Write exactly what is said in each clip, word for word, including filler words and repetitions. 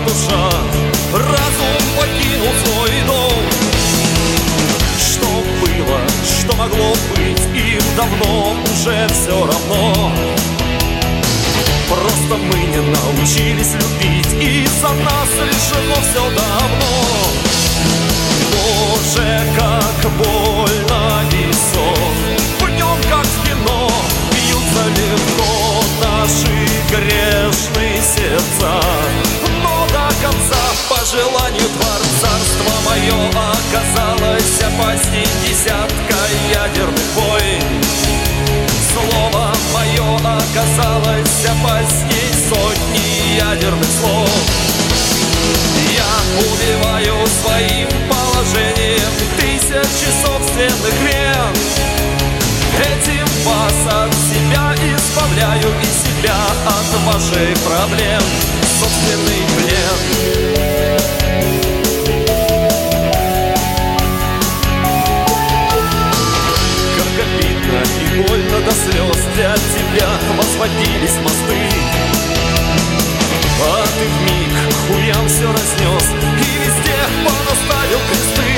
душа, разум покинул свой дом. Что было, что могло быть, им давно уже все равно. Просто мы не научились любить, и за нас решено все давно. Боже, как больно весов, в нем, как в кино, бьются легко наши грешные сердца. Но до конца, по желанию Творца, царство мое оказалось опасней десятка ядерных войн. Слово мое оказалось опасней сотни ядерных слов. Я убиваю своим положением тысячи собственных вен. Этим вас от себя избавляю и себя от ваших проблем. Собственный плен. Как обидно и больно до слез, для тебя возводились мосты, а ты вмиг хуям все разнес и везде понаставил кресты.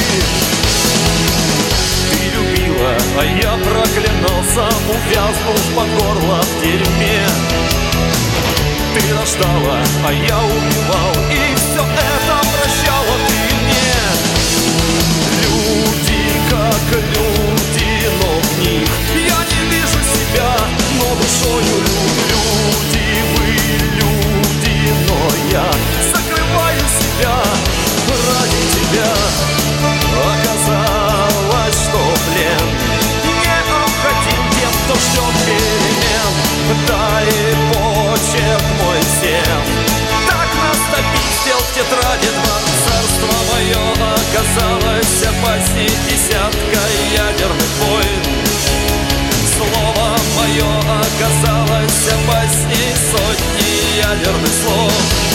Ты любила, а я проклинал, сам увязнув по горло в дерьме. Ты рождала, а я убивал, и все это прощала ты мне. Люди как люди, но в них я не вижу себя, но душою люблю. Люди, вы люди, но я закрываю себя ради тебя. Оказалось, что плен необходим тем, кто ждет перемен. Дай почерк мой всем, так нас допиздил в тетради два. Царство мое оказалось опасней десятка ядерных войн. Слово мое оказалось опасней сотни ядерных слов.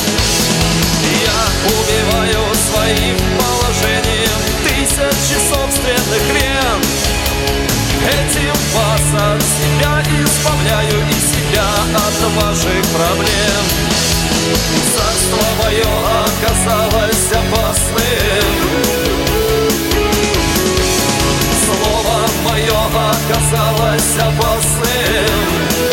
Я убиваю своим положением тысячи собственных вен. Этим вас от себя избавляю и себя от ваших проблем. Царство мое оказалось опасным. Слово мое оказалось опасным.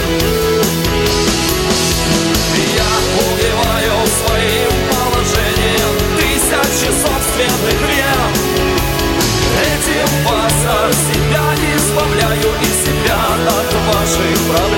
Я убиваю своим положением тысячи собственных вен. Этим вас от себя избавляю и себя от ваших проблем.